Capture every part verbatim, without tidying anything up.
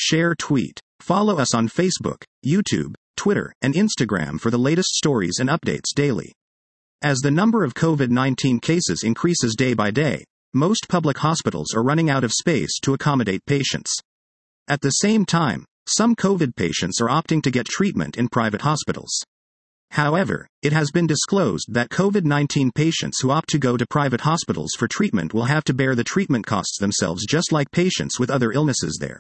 share, tweet. Follow us on Facebook, YouTube, Twitter, and Instagram for the latest stories and updates daily. As the number of COVID nineteen cases increases day by day, most public hospitals are running out of space to accommodate patients. At the same time, some COVID patients are opting to get treatment in private hospitals. However, it has been disclosed that COVID nineteen patients who opt to go to private hospitals for treatment will have to bear the treatment costs themselves, just like patients with other illnesses there.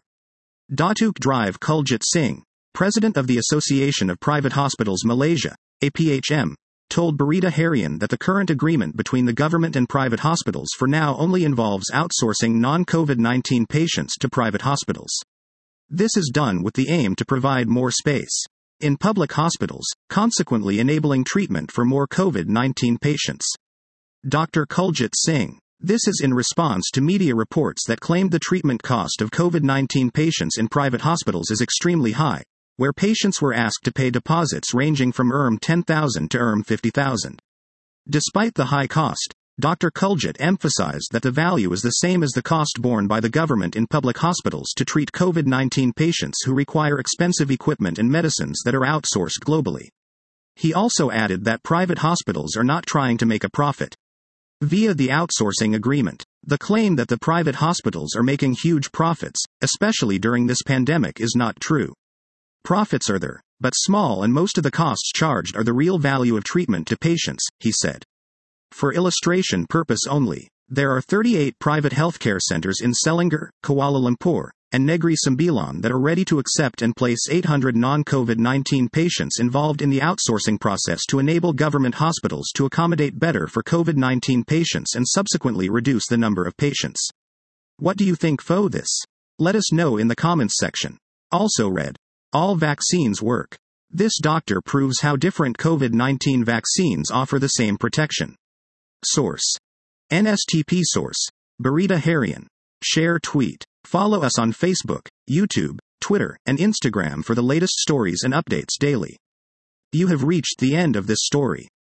Datuk Drive Kuljit Singh, president of the Association of Private Hospitals Malaysia, A P H M, told Berita Harian that the current agreement between the government and private hospitals for now only involves outsourcing non-COVID nineteen patients to private hospitals. This is done with the aim to provide more space in public hospitals, consequently enabling treatment for more COVID nineteen patients. Doctor Kuljit Singh. This is in response to media reports that claimed the treatment cost of COVID nineteen patients in private hospitals is extremely high, where patients were asked to pay deposits ranging from ten thousand to fifty thousand. Despite the high cost, Doctor Kuljit emphasized that the value is the same as the cost borne by the government in public hospitals to treat COVID nineteen patients who require expensive equipment and medicines that are outsourced globally. He also added that private hospitals are not trying to make a profit via the outsourcing agreement. The claim that the private hospitals are making huge profits, especially during this pandemic, is not true. Profits are there, but small, and most of the costs charged are the real value of treatment to patients, he said. For illustration purpose only, there are thirty-eight private healthcare centers in Selangor, Kuala Lumpur, and Negeri Sembilan that are ready to accept and place eight hundred non-COVID nineteen patients involved in the outsourcing process to enable government hospitals to accommodate better for COVID nineteen patients and subsequently reduce the number of patients. What do you think for this? Let us know in the comments section. Also read. All vaccines work. This doctor proves how different COVID nineteen vaccines offer the same protection. Source. N S T P Source. Berita Harian. Share, tweet. Follow us on Facebook, YouTube, Twitter, and Instagram for the latest stories and updates daily. You have reached the end of this story.